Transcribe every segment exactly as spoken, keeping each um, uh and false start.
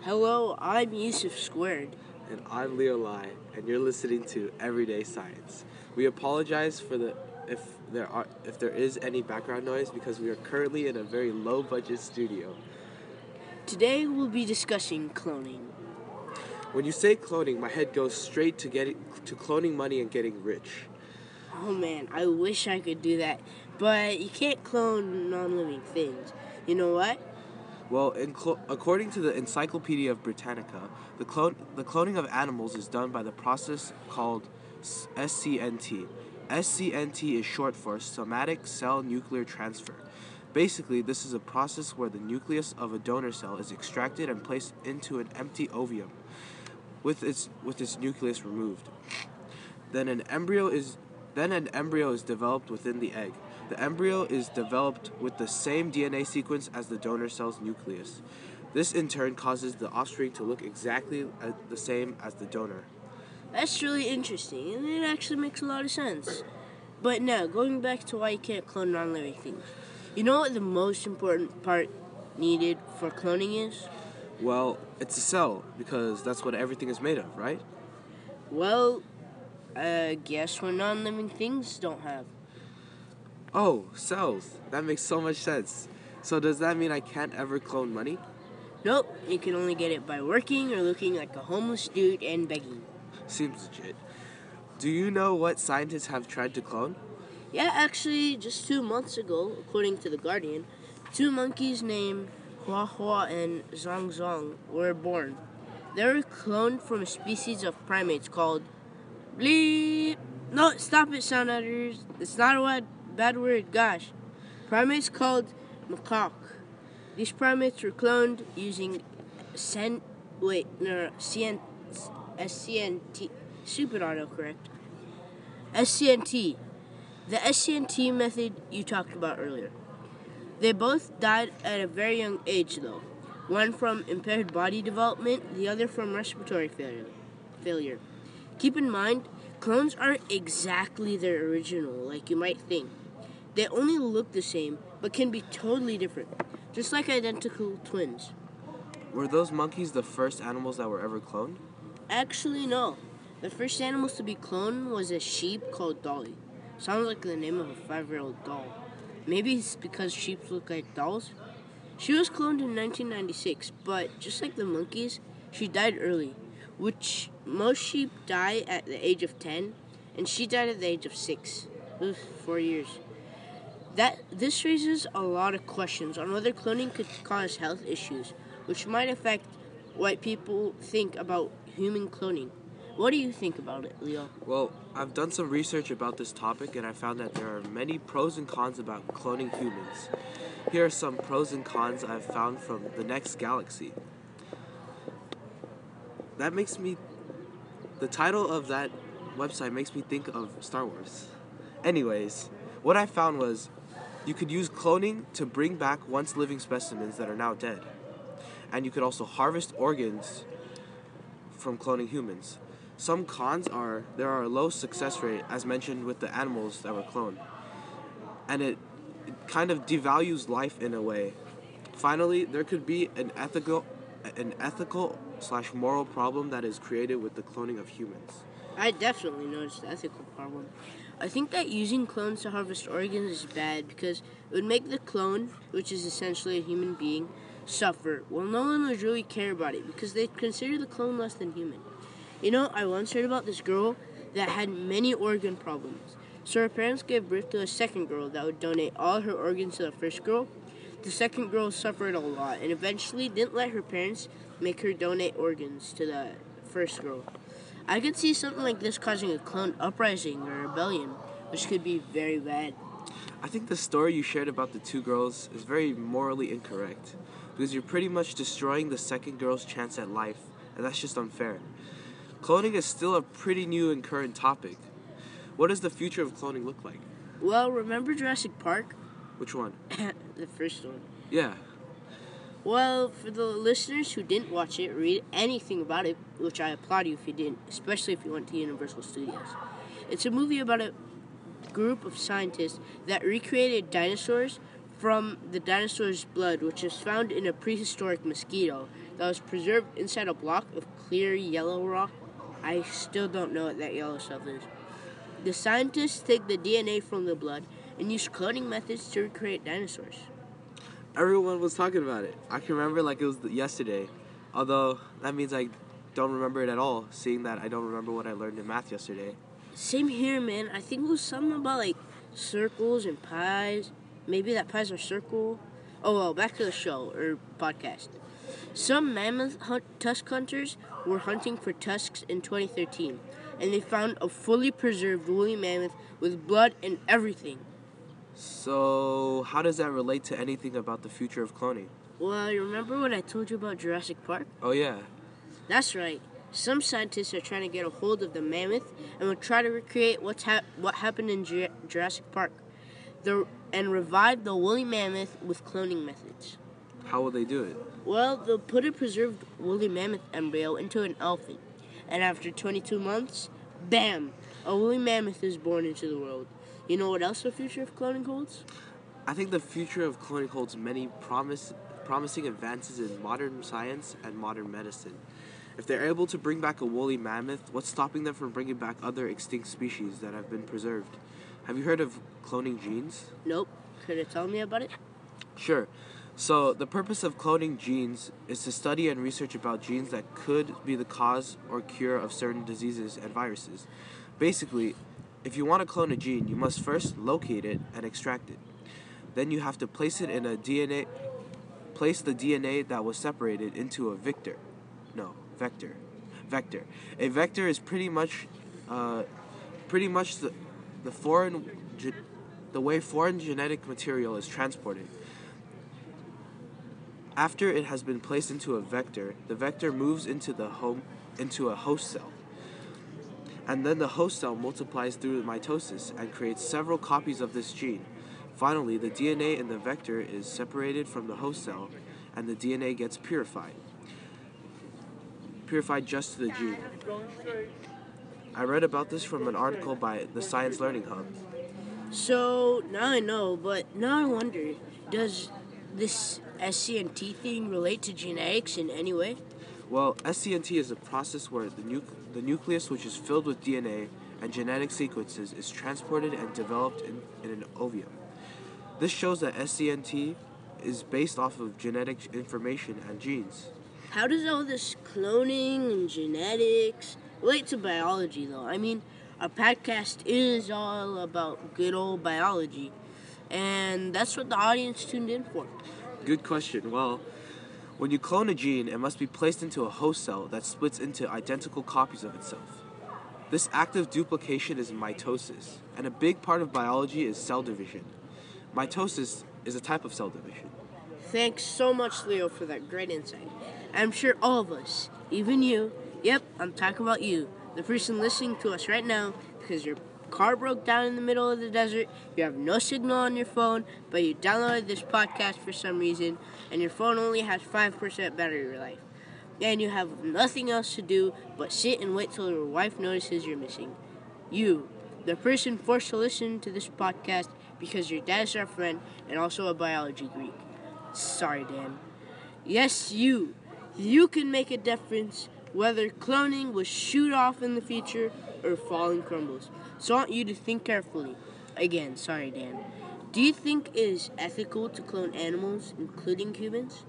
Hello, I'm Yusuf Squared. And I'm Leo Lai, and you're listening to Everyday Science. We apologize for the if there are if there is any background noise because we are currently in a very low budget studio. Today we'll be discussing cloning. When you say cloning, my head goes straight to getting to cloning money and getting rich. Oh man, I wish I could do that, but you can't clone non-living things. You know what? Well, in clo- according to the Encyclopedia of Britannica, the, clone- the cloning of animals is done by the process called S C N T. S C N T is short for somatic cell nuclear transfer. Basically, this is a process where the nucleus of a donor cell is extracted and placed into an empty ovum, with its with its nucleus removed. Then an embryo is then an embryo is developed within the egg. The embryo is developed with the same D N A sequence as the donor cell's nucleus. This in turn causes the offspring to look exactly the same as the donor. That's really interesting, and it actually makes a lot of sense. But now, going back to why you can't clone non-living things. You know what the most important part needed for cloning is? Well, it's a cell, because that's what everything is made of, right? Well, I guess what non-living things don't have. Oh, cells. That makes so much sense. So does that mean I can't ever clone money? Nope, you can only get it by working or looking like a homeless dude and begging. Seems legit. Do you know what scientists have tried to clone? Yeah, actually, just two months ago, according to The Guardian, two monkeys named Hua Hua and Zong Zong were born. They were cloned from a species of primates called bleep. No, stop it, sound editors. It's not a word, bad word, gosh. Primates called macaque. These primates were cloned using sen, wait, no, no, CN, S C N T, stupid autocorrect. S C N T. The S C N T method you talked about earlier. They both died at a very young age, though. One from impaired body development, the other from respiratory failure. failure. Keep in mind, clones aren't exactly their original, like you might think. They only look the same, but can be totally different, just like identical twins. Were those monkeys the first animals that were ever cloned? Actually, no. The first animals to be cloned was a sheep called Dolly. Sounds like the name of a five-year-old doll. Maybe it's because sheep look like dolls? She was cloned in nineteen ninety-six, but just like the monkeys, she died early, which most sheep die at the age of ten, and she died at the age of six. Ugh, four years. That This raises a lot of questions on whether cloning could cause health issues, which might affect what people think about human cloning. What do you think about it, Leo? Well, I've done some research about this topic and I found that there are many pros and cons about cloning humans. Here are some pros and cons I've found from The Next Galaxy. That makes me... The title of that website makes me think of Star Wars. Anyways, what I found was you could use cloning to bring back once living specimens that are now dead. And you could also harvest organs from cloning humans. Some cons are there are a low success rate, as mentioned with the animals that were cloned, and it, it kind of devalues life in a way. Finally, there could be an ethical, an ethical slash moral problem that is created with the cloning of humans. I definitely noticed the ethical problem. I think that using clones to harvest organs is bad because it would make the clone, which is essentially a human being, suffer. Well, no one would really care about it because they'd consider the clone less than human. You know, I once heard about this girl that had many organ problems. So her parents gave birth to a second girl that would donate all her organs to the first girl. The second girl suffered a lot and eventually didn't let her parents make her donate organs to the first girl. I could see something like this causing a clone uprising or rebellion, which could be very bad. I think the story you shared about the two girls is very morally incorrect, because you're pretty much destroying the second girl's chance at life, and that's just unfair. Cloning is still a pretty new and current topic. What does the future of cloning look like? Well, remember Jurassic Park? Which one? The first one. Yeah. Well, for the listeners who didn't watch it, read anything about it, which I applaud you if you didn't, especially if you went to Universal Studios. It's a movie about a group of scientists that recreated dinosaurs from the dinosaur's blood, which was found in a prehistoric mosquito that was preserved inside a block of clear yellow rock. I still don't know what that yellow stuff is. The scientists take the D N A from the blood and use cloning methods to recreate dinosaurs. Everyone was talking about it. I can remember like it was yesterday. Although, that means I don't remember it at all, seeing that I don't remember what I learned in math yesterday. Same here, man. I think it was something about, like, circles and pies. Maybe that pies are circle. Oh, well, back to the show, or podcast. Some mammoth hunt- tusk hunters were hunting for tusks in twenty thirteen, and they found a fully preserved woolly mammoth with blood and everything. So, how does that relate to anything about the future of cloning? Well, you remember what I told you about Jurassic Park? Oh, yeah. That's right. Some scientists are trying to get a hold of the mammoth and will try to recreate what's hap- what happened in Ju- Jurassic Park the- and revive the woolly mammoth with cloning methods. How will they do it? Well, they'll put a preserved woolly mammoth embryo into an elephant, and after twenty-two months, bam, a woolly mammoth is born into the world. You know what else the future of cloning holds? I think the future of cloning holds many promise, promising advances in modern science and modern medicine. If they're able to bring back a woolly mammoth, what's stopping them from bringing back other extinct species that have been preserved? Have you heard of cloning genes? Nope. Could you tell me about it? Sure. So, the purpose of cloning genes is to study and research about genes that could be the cause or cure of certain diseases and viruses. Basically, if you want to clone a gene, you must first locate it and extract it. Then you have to place it in a D N A, place the D N A that was separated into a vector. No, vector. Vector. A vector is pretty much, uh, pretty much the, the foreign, ge- the way foreign genetic material is transported. After it has been placed into a vector, the vector moves into the home, into a host cell. And then the host cell multiplies through mitosis and creates several copies of this gene. Finally, the D N A in the vector is separated from the host cell, and the D N A gets purified. Purified just to the gene. I read about this from an article by the Science Learning Hub. So, now I know, but now I wonder, does this S C N T thing relate to genetics in any way? Well, S C N T is a process where the, nu- the nucleus, which is filled with D N A and genetic sequences, is transported and developed in, in an ovum. This shows that S C N T is based off of genetic information and genes. How does all this cloning and genetics relate to biology, though? I mean, our podcast is all about good old biology, and that's what the audience tuned in for. Good question. Well, when you clone a gene, it must be placed into a host cell that splits into identical copies of itself. This active duplication is mitosis, and a big part of biology is cell division. Mitosis is a type of cell division. Thanks so much, Leo, for that great insight. I'm sure all of us, even you, yep, I'm talking about you, the person listening to us right now, because your car broke down in the middle of the desert, you have no signal on your phone, but you downloaded this podcast for some reason, and your phone only has five percent battery life. And you have nothing else to do but sit and wait till your wife notices you're missing. You, the person forced to listen to this podcast because your dad is our friend and also a biology geek. Sorry, Dan. Yes, you. You can make a difference whether cloning will shoot off in the future or fall and crumbles. So I want you to think carefully. Again, sorry, Dan. Do you think it is ethical to clone animals, including humans?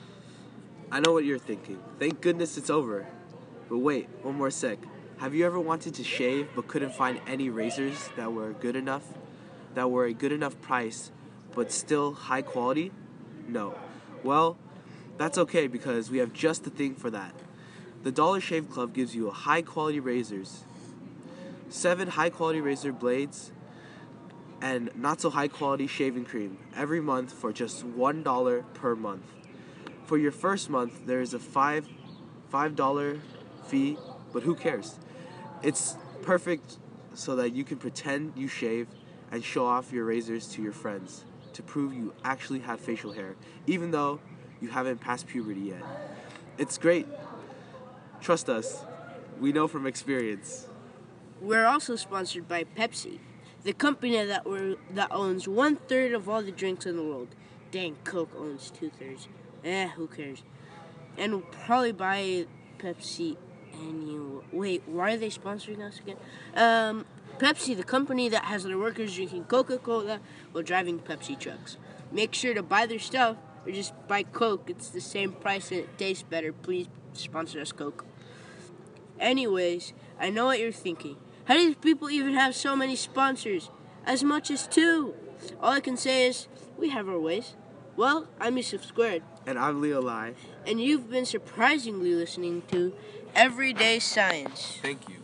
I know what you're thinking. Thank goodness it's over. But wait, one more sec. Have you ever wanted to shave but couldn't find any razors that were good enough? That were a good enough price, but still high quality? No. Well, that's okay because we have just the thing for that. The Dollar Shave Club gives you a high quality razors, seven high quality razor blades, and not so high quality shaving cream every month for just one dollar per month. For your first month, there is a five five dollar fee, but who cares? It's perfect so that you can pretend you shave and show off your razors to your friends to prove you actually have facial hair, even though you haven't passed puberty yet. It's great. Trust us. We know from experience. We're also sponsored by Pepsi, the company that we're, that owns one third of all the drinks in the world. Dang, Coke owns two thirds. Eh, who cares? and we'll probably buy Pepsi anyway. Wait, why are they sponsoring us again? Um, Pepsi, the company that has their workers drinking Coca-Cola while driving Pepsi trucks. Make sure to buy their stuff or just buy Coke. It's the same price and it tastes better. Please sponsor us, Coke. Anyways, I know what you're thinking. How do these people even have so many sponsors? As much as two. All I can say is, we have our ways. Well, I'm Yusuf Squared. And I'm Leo Lai. And you've been surprisingly listening to Everyday Science. Thank you.